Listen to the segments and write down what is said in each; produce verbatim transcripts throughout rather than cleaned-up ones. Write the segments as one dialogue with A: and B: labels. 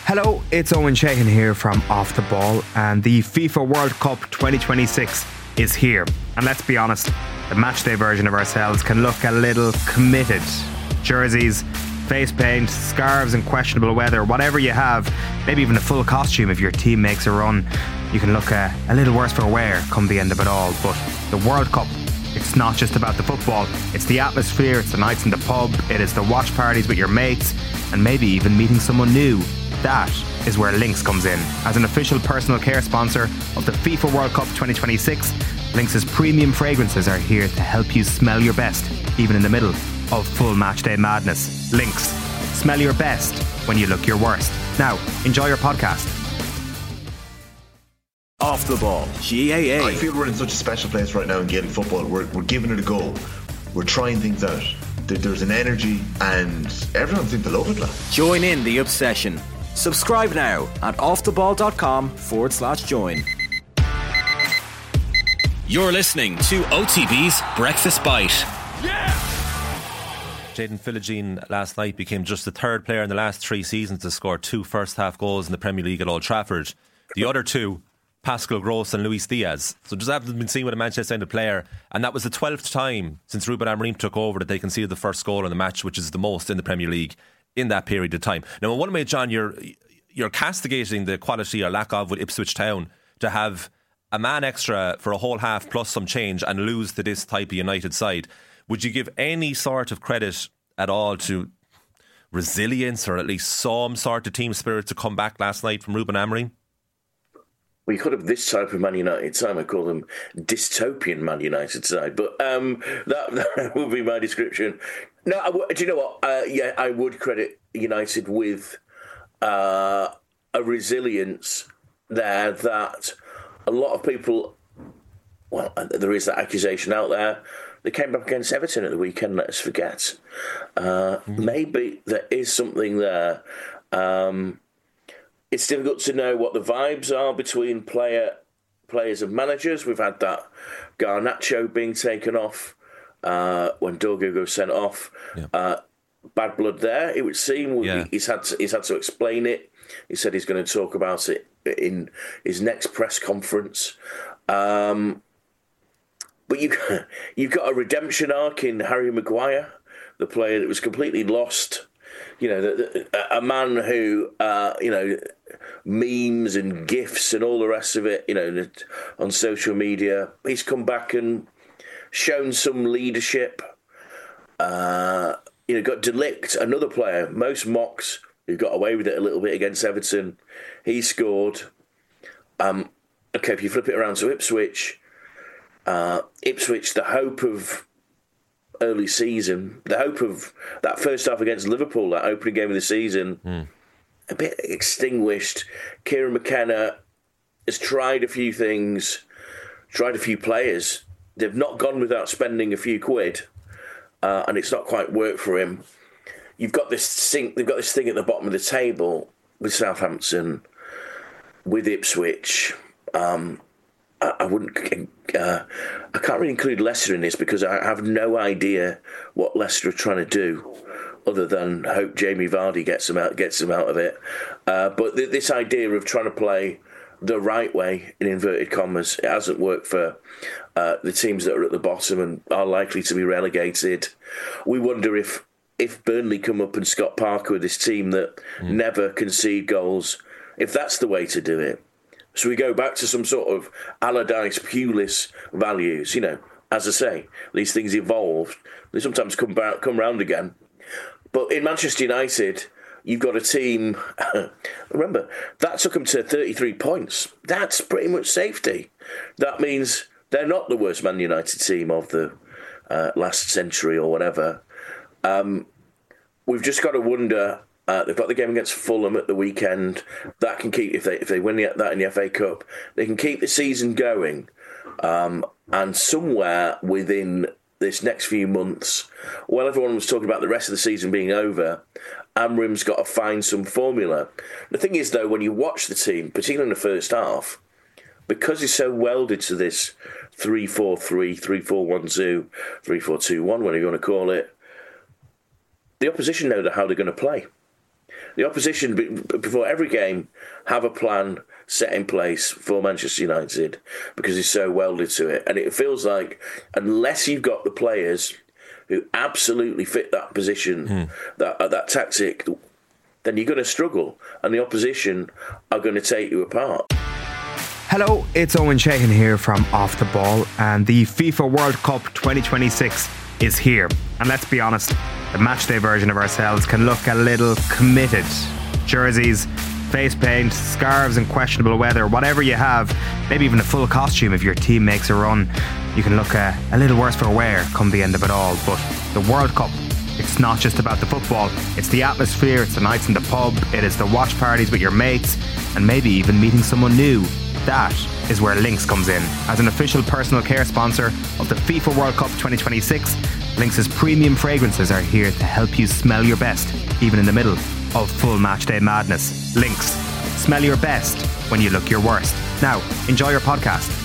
A: Hello, it's Owen Sheehan here from Off the Ball, and the FIFA World Cup twenty twenty-six is here. And let's be honest, the matchday version of ourselves can look a little committed. Jerseys, face paint, scarves and questionable weather, whatever you have, maybe even a full costume if your team makes a run, you can look a, a little worse for wear come the end of it all. But the World Cup, it's not just about the football, it's the atmosphere, it's the nights in the pub, it is the watch parties with your mates, and maybe even meeting someone new. That is where Lynx comes in. As an official personal care sponsor of the FIFA World Cup twenty twenty-six, Lynx's premium fragrances are here to help you smell your best, even in the middle of full matchday madness. Lynx, smell your best when you look your worst. Now, enjoy your podcast.
B: Off the Ball, G A A.
C: I feel we're in such a special place right now in Gaelic football. We're, we're giving it a go. We're trying things out. There's an energy and everyone seems to love it. Like.
B: Join in the obsession. Subscribe now at offtheball.com forward slash join.
D: You're listening to O T B's Breakfast Bite.
E: Yeah! Jayden Philogene last night became just the third player in the last three seasons to score two first half goals in the Premier League at Old Trafford. The other two, Pascal Gross and Luis Diaz. So just haven't been seen with a Manchester United player, and that was the twelfth time since Ruben Amorim took over that they conceded the first goal in the match, which is the most in the Premier League in that period of time. Now, in one way, John, you're you're castigating the quality or lack of with Ipswich Town to have a man extra for a whole half plus some change and lose to this type of United side. Would you give any sort of credit at all to resilience or at least some sort of team spirit to come back last night from Ruben Amorim?
F: We could have this type of Man United side. I call them dystopian Man United side, but um, that, that would be my description. No, I w- do you know what? Uh, yeah, I would credit United with uh, a resilience there that a lot of people. Well, there is that accusation out there. They came back against Everton at the weekend. Let us forget. Uh, mm-hmm. Maybe there is something there. Um, It's difficult to know what the vibes are between player, players and managers. We've had that Garnacho being taken off uh, when Dorgo got sent off. Yeah. Uh, bad blood there, it would seem. Yeah. He's had to, he's had to explain it. He said he's going to talk about it in his next press conference. Um, but you, you've got a redemption arc in Harry Maguire, the player that was completely lost. You know, the, the, a man who, uh, you know, memes and GIFs and all the rest of it, you know, on social media. He's come back and shown some leadership. Uh, you know, got Delict, another player, most mocks, who got away with it a little bit against Everton. He scored. Um, okay, if you flip it around to Ipswich, uh, Ipswich, the hope of early season, the hope of that first half against Liverpool, that opening game of the season, mm. a bit extinguished. Kieran McKenna has tried a few things, tried a few players. They've not gone without spending a few quid, uh, and it's not quite worked for him. You've got this thing, they've got this thing at the bottom of the table with Southampton, with Ipswich. Um, I wouldn't. Uh, I can't really include Leicester in this because I have no idea what Leicester are trying to do, other than hope Jamie Vardy gets them out, gets them out of it. Uh, but th- this idea of trying to play the right way, in inverted commas, it hasn't worked for uh, the teams that are at the bottom and are likely to be relegated. We wonder if if Burnley come up and Scott Parker with this team that mm. never concede goals, if that's the way to do it. So we go back to some sort of Allardyce Pulis values, you know. As I say, these things evolve. They sometimes come back, come round again. But in Manchester United, you've got a team. Remember, that took them to thirty-three points. That's pretty much safety. That means they're not the worst Man United team of the uh, last century or whatever. Um, we've just got to wonder. Uh, they've got the game against Fulham at the weekend. That can keep, if they if they win the, that in the F A Cup, they can keep the season going. Um, and somewhere within this next few months, while everyone was talking about the rest of the season being over, Amorim's got to find some formula. The thing is, though, when you watch the team, particularly in the first half, because he's so welded to this three four three, three four one two, three four two one, whatever you want to call it, the opposition know how they're going to play. the opposition, before every game, have a plan set in place for Manchester United because it's so welded to it. And it feels like unless you've got the players who absolutely fit that position, mm. that uh, that tactic, then you're going to struggle, and the opposition are going to take you apart.
A: Hello, it's Owen Sheehan here from Off the Ball, and the FIFA World Cup twenty twenty-six is here. And let's be honest, the matchday version of ourselves can look a little committed. Jerseys, face paint, scarves and questionable weather, whatever you have, maybe even a full costume if your team makes a run, you can look a, a little worse for wear come the end of it all. But the World Cup, it's not just about the football, it's the atmosphere, it's the nights in the pub, it is the watch parties with your mates, and maybe even meeting someone new. That is where Lynx comes in. As an official personal care sponsor of the FIFA World Cup twenty twenty-six, Lynx's premium fragrances are here to help you smell your best, even in the middle of full matchday madness. Lynx, smell your best when you look your worst. Now, enjoy your podcast.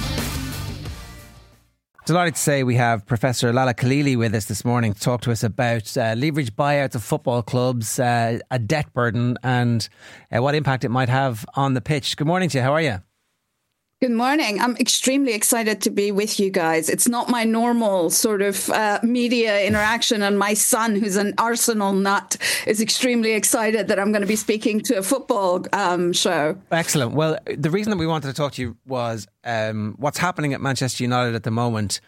G: Delighted to say we have Professor Lala Khalili with us this morning to talk to us about uh, leverage buyouts of football clubs, uh, a debt burden, and uh, what impact it might have on the pitch. Good morning to you. How are you?
H: Good morning. I'm extremely excited to be with you guys. It's not my normal sort of uh, media interaction, and my son, who's an Arsenal nut, is extremely excited that I'm going to be speaking to a football um, show.
G: Excellent. Well, the reason that we wanted to talk to you was um, what's happening at Manchester United at the moment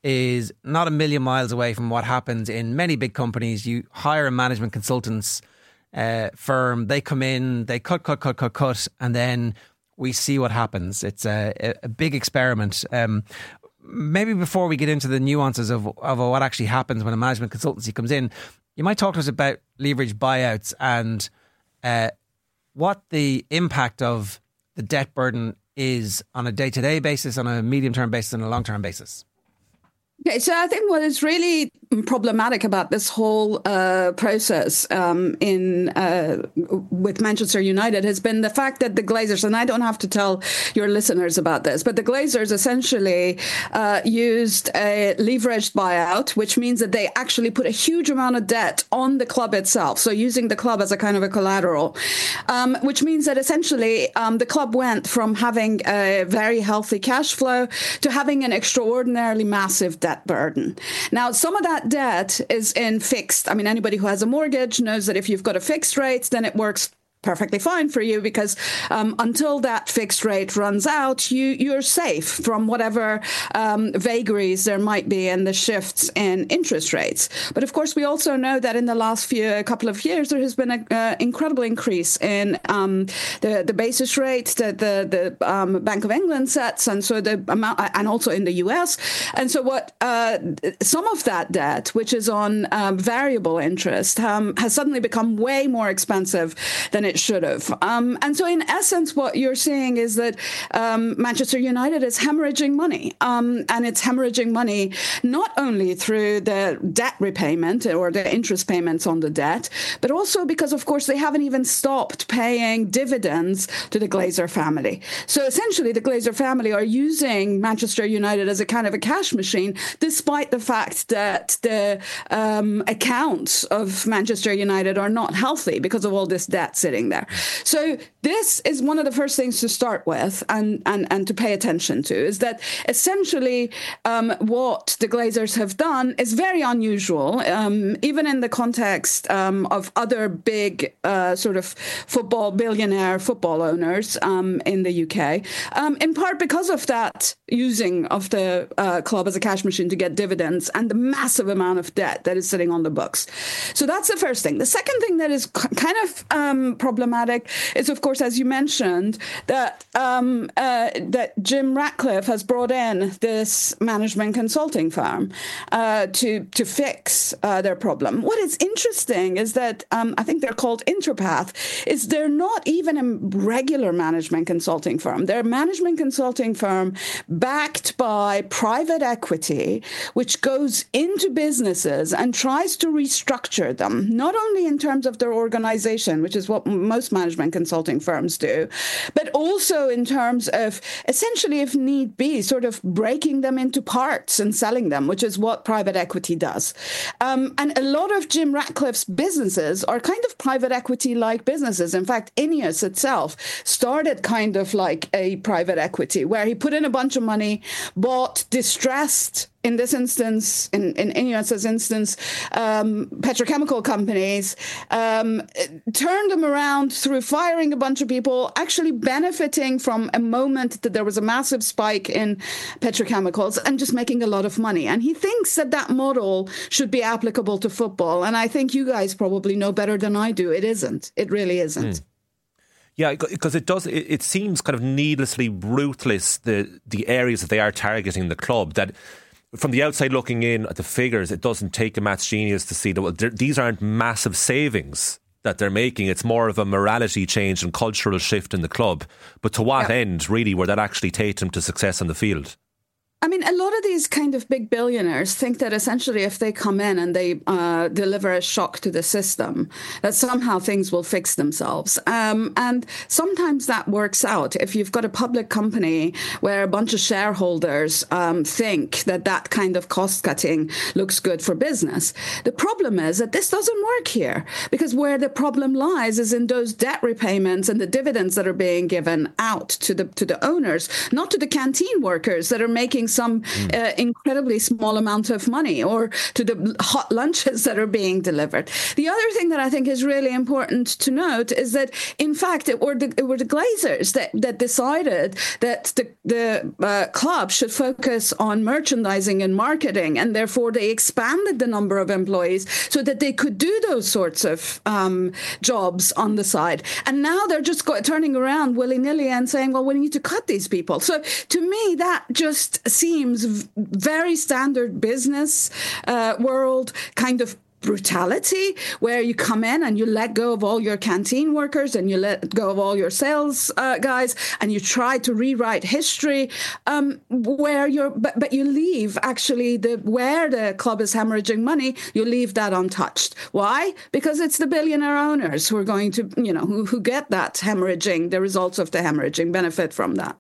G: is not a million miles away from what happens in many big companies. You hire a management consultants uh, firm, they come in, they cut, cut, cut, cut, cut, and then we see what happens. It's a, a big experiment. Um, maybe before we get into the nuances of, of what actually happens when a management consultancy comes in, you might talk to us about leverage buyouts and uh, what the impact of the debt burden is on a day-to-day basis, on a medium-term basis, and a long-term basis.
H: Okay, so I think what is really problematic about this whole uh, process um, in uh, with Manchester United has been the fact that the Glazers, and I don't have to tell your listeners about this, but the Glazers essentially uh, used a leveraged buyout, which means that they actually put a huge amount of debt on the club itself. So using the club as a kind of a collateral, um, which means that essentially um, the club went from having a very healthy cash flow to having an extraordinarily massive debt burden. Now, some of that debt is in fixed. I mean, anybody who has a mortgage knows that if you've got a fixed rate, then it works perfectly fine for you because um, until that fixed rate runs out, you, you're safe from whatever um, vagaries there might be in the shifts in interest rates. But of course, we also know that in the last few a couple of years, there has been an uh, incredible increase in um, the, the basis rate that the, the um, Bank of England sets, and so the amount, and also in the U S. And so what uh, some of that debt, which is on um, variable interest, um, has suddenly become way more expensive than it should have. Um, and so in essence, what you're seeing is that um, Manchester United is hemorrhaging money. Um, and it's hemorrhaging money not only through the debt repayment or the interest payments on the debt, but also because, of course, they haven't even stopped paying dividends to the Glazer family. So essentially, the Glazer family are using Manchester United as a kind of a cash machine, despite the fact that the um, accounts of Manchester United are not healthy because of all this debt sitting there. So this is one of the first things to start with and, and, and to pay attention to, is that essentially um, what the Glazers have done is very unusual, um, even in the context um, of other big uh, sort of football, billionaire football owners um, in the U K, um, in part because of that using of the uh, club as a cash machine to get dividends and the massive amount of debt that is sitting on the books. So that's the first thing. The second thing that is kind of um, problematic is, of course, as you mentioned, that um, uh, that Jim Ratcliffe has brought in this management consulting firm uh, to to fix uh, their problem. What is interesting is that um, I think they're called Interpath. Is they're not even a regular management consulting firm. They're a management consulting firm backed by private equity, which goes into businesses and tries to restructure them, not only in terms of their organization, which is what most management consulting firms do, but also in terms of essentially, if need be, sort of breaking them into parts and selling them, which is what private equity does. Um, and a lot of Jim Ratcliffe's businesses are kind of private equity-like businesses. In fact, Ineos itself started kind of like a private equity, where he put in a bunch of money, bought distressed, in this instance, in, in Ineos's instance, um, petrochemical companies, um, turned them around through firing a bunch of people, actually benefiting from a moment that there was a massive spike in petrochemicals and just making a lot of money. And he thinks that that model should be applicable to football. And I think you guys probably know better than I do. It isn't. It really isn't. Mm.
E: Yeah, because it does. It, it seems kind of needlessly ruthless, the the areas that they are targeting the club, that from the outside looking in at the figures, it doesn't take a maths genius to see that well, these aren't massive savings that they're making. It's more of a morality change and cultural shift in the club. But to what yeah. end, really, where that actually take them to success on the field?
H: I mean, a lot of these kind of big billionaires think that essentially if they come in and they uh, deliver a shock to the system, that somehow things will fix themselves. Um, and sometimes that works out. If you've got a public company where a bunch of shareholders um, think that that kind of cost cutting looks good for business. The problem is that this doesn't work here, because where the problem lies is in those debt repayments and the dividends that are being given out to the to the owners, not to the canteen workers that are making some mm. uh, incredibly small amount of money, or to the hot lunches that are being delivered. The other thing that I think is really important to note is that, in fact, it were the, it were the Glazers that, that decided that the, the uh, club should focus on merchandising and marketing, and therefore they expanded the number of employees so that they could do those sorts of um, jobs on the side. And now they're just go- turning around willy-nilly and saying, well, we need to cut these people. So to me, that just seems very standard business uh, world kind of brutality, where you come in and you let go of all your canteen workers and you let go of all your sales uh, guys, and you try to rewrite history, um, where you're, but, but you leave actually the where the club is hemorrhaging money, you leave that untouched. Why? Because it's the billionaire owners who are going to, you know, who, who get that hemorrhaging, the results of the hemorrhaging benefit from that.